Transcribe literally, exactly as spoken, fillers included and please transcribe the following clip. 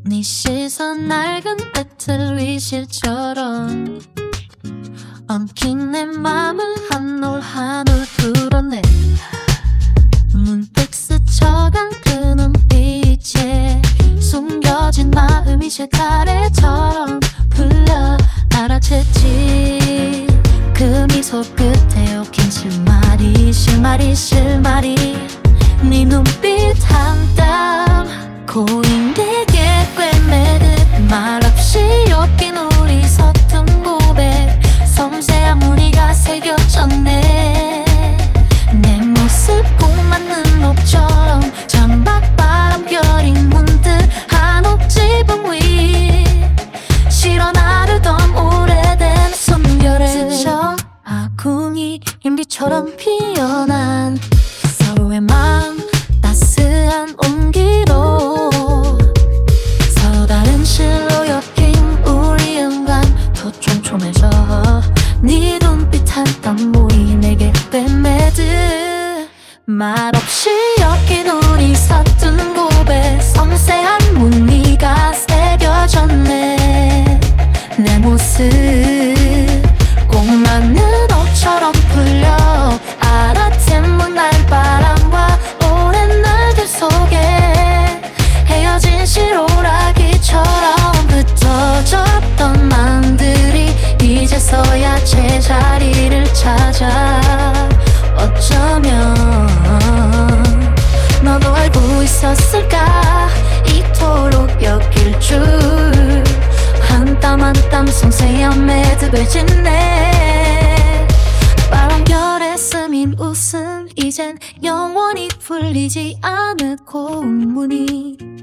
네 시선 낡은 배틀 위실처럼 엉킨 내 맘을 한 올 한 올 풀어내. 문득 스쳐간 그 눈빛에 숨겨진 마음이 실타래처럼 풀려 알아챘지. 그 미소 끝에 얽힌 실마리 실마리 실마리 네 눈빛 한 땀 고인 내게 꿰매듯 말없이 엮인 우리 서툰 고백 섬세한 무늬가 새겨졌네. 내 모습 꼭 맞는 옥처럼 창밖바람결이 문득 한옥지붕 위 실어 나르던 오래된 숨결에 스쳐 아궁이 인비처럼 피어난 서로의 마음 따스한 온기로 서로 다른 실로 엮인 우리 음감 더 촘촘해져. 네 눈빛 한 땀 모이 내게 꿰매듯 말없이 엮인 우리 서툰 고백 섬세한 무늬가 새겨졌네. 내 모습 꼭 맞는 옷처럼 풀려 알아챈 문날 바람과 오랜 날들 속에 헤어진 실오라기처럼 흩어졌던 마음들이 이제서야 제자리를 찾아. 어쩌면 너도 알고 있었을까 이토록 엮일 줄. 한 땀 한 땀 섬세한 매듭을 짓네. 바람결에 스민 웃음 이젠 영원히 풀리지 않을 고운 무늬.